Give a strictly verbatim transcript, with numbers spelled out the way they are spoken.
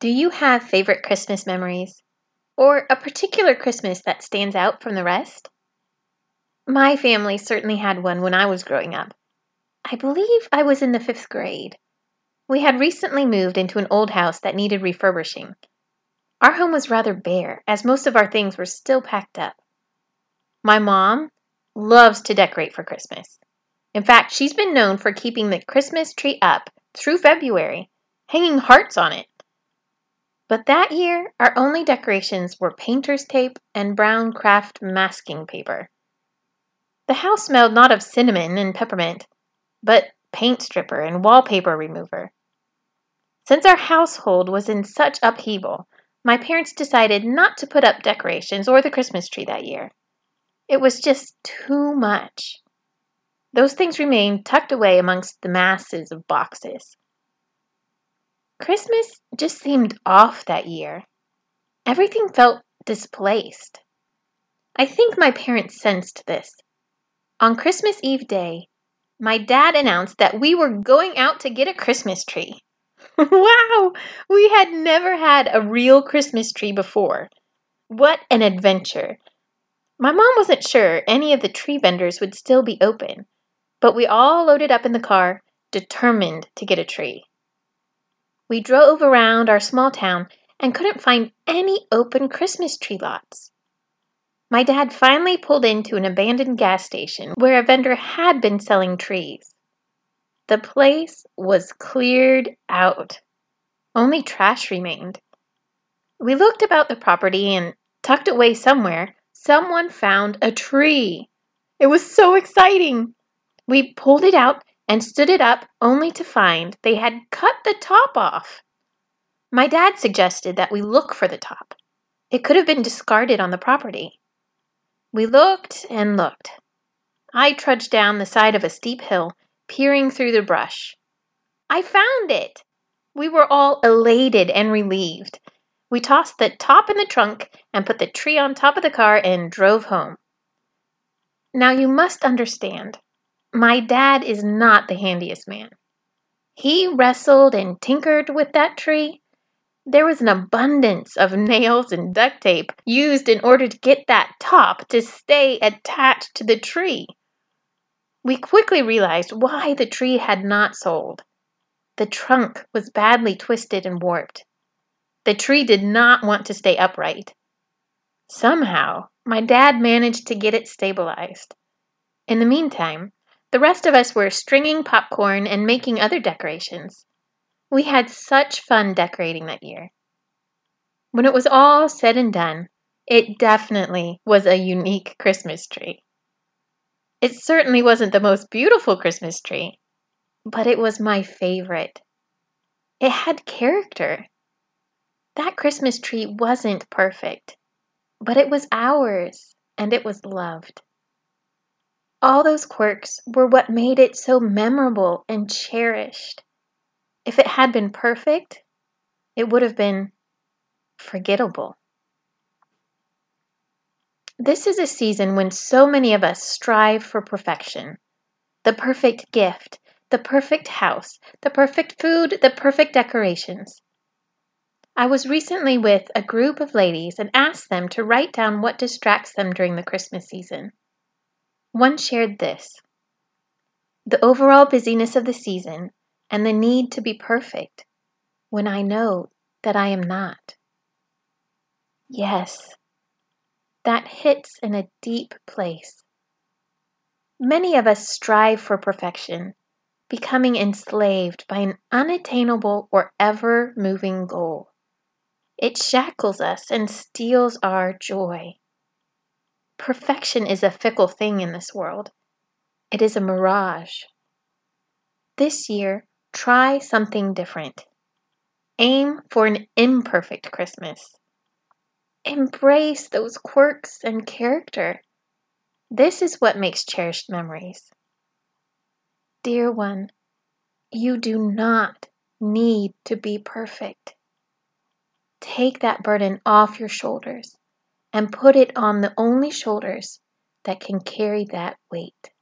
Do you have favorite Christmas memories? Or a particular Christmas that stands out from the rest? My family certainly had one when I was growing up. I believe I was in the fifth grade. We had recently moved into an old house that needed refurbishing. Our home was rather bare, as most of our things were still packed up. My mom loves to decorate for Christmas. In fact, she's been known for keeping the Christmas tree up through February, hanging hearts on it. But that year, our only decorations were painter's tape and brown craft masking paper. The house smelled not of cinnamon and peppermint, but paint stripper and wallpaper remover. Since our household was in such upheaval, my parents decided not to put up decorations or the Christmas tree that year. It was just too much. Those things remained tucked away amongst the masses of boxes. Christmas just seemed off that year. Everything felt displaced. I think my parents sensed this. On Christmas Eve day, my dad announced that we were going out to get a Christmas tree. Wow! We had never had a real Christmas tree before. What an adventure! My mom wasn't sure any of the tree vendors would still be open, but we all loaded up in the car, determined to get a tree. We drove around our small town and couldn't find any open Christmas tree lots. My dad finally pulled into an abandoned gas station where a vendor had been selling trees. The place was cleared out. Only trash remained. We looked about the property and, tucked away somewhere, someone found a tree. It was so exciting. We pulled it out and stood it up only to find they had cut the top off. My dad suggested that we look for the top. It could have been discarded on the property. We looked and looked. I trudged down the side of a steep hill, peering through the brush. I found it! We were all elated and relieved. We tossed the top in the trunk and put the tree on top of the car and drove home. Now you must understand, my dad is not the handiest man. He wrestled and tinkered with that tree. There was an abundance of nails and duct tape used in order to get that top to stay attached to the tree. We quickly realized why the tree had not sold. The trunk was badly twisted and warped. The tree did not want to stay upright. Somehow, my dad managed to get it stabilized. In the meantime, the rest of us were stringing popcorn and making other decorations. We had such fun decorating that year. When it was all said and done, it definitely was a unique Christmas tree. It certainly wasn't the most beautiful Christmas tree, but it was my favorite. It had character. That Christmas tree wasn't perfect, but it was ours, and it was loved. All those quirks were what made it so memorable and cherished. If it had been perfect, it would have been forgettable. This is a season when so many of us strive for perfection. The perfect gift, the perfect house, the perfect food, the perfect decorations. I was recently with a group of ladies and asked them to write down what distracts them during the Christmas season. One shared this: the overall busyness of the season and the need to be perfect when I know that I am not. Yes, that hits in a deep place. Many of us strive for perfection, becoming enslaved by an unattainable or ever-moving goal. It shackles us and steals our joy. Perfection is a fickle thing in this world. It is a mirage. This year, try something different. Aim for an imperfect Christmas. Embrace those quirks and character. This is what makes cherished memories. Dear one, you do not need to be perfect. Take that burden off your shoulders and put it on the only shoulders that can carry that weight.